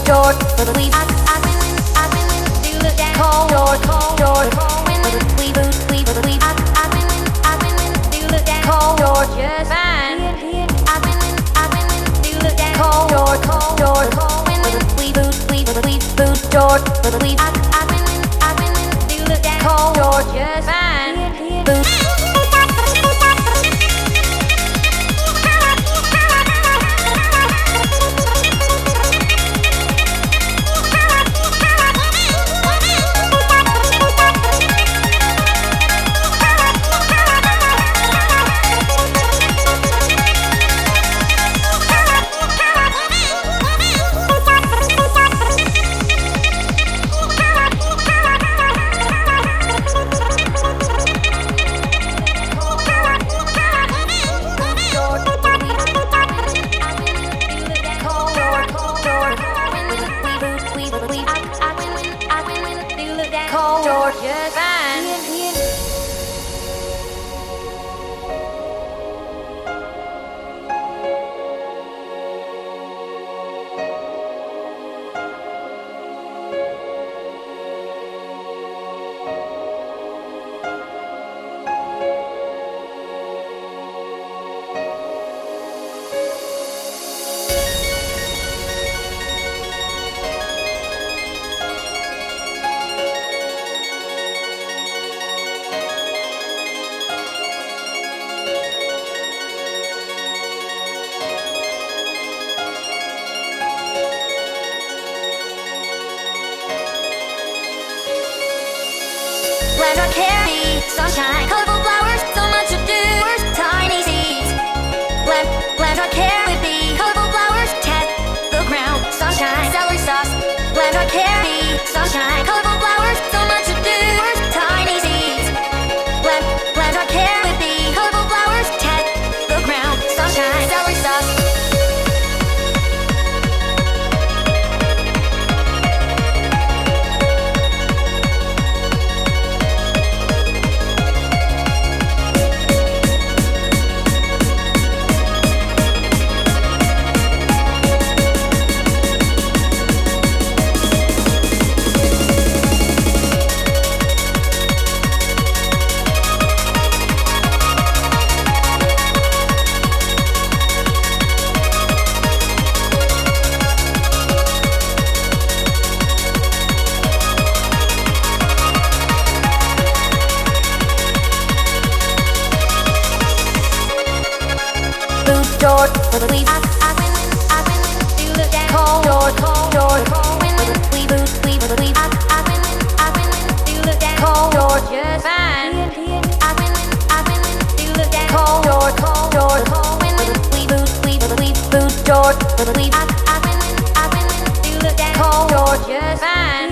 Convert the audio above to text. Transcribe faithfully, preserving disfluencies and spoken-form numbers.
George, we I I win I win do look down. Call George, call George, win win we boot we we I I win I win do look down. Call George, just fine. I win I win do look down. Call George, call George, win win we boot we we boot George, we I I win I win do look down. Call George, just fine. Boot. Georgia fine. Land or carry sunshine, colorful flowers, so much to do. Tiny seeds. Land, land or carry be colorful flowers, test the ground. Sunshine, celery sauce. Land or carry sunshine, colorful flowers, so much to do. Tiny seeds. Land, land or carry be colorful flowers, test the ground. Sunshine, celery sauce. George, we I I win I win do look down. Call George, call George, win win we boot we we I I win I win do look down. Call George, just fine. I win I win do look down. Call George, call George, win win we boot we we boot George, we I I win I win do look down. Call George, just fine.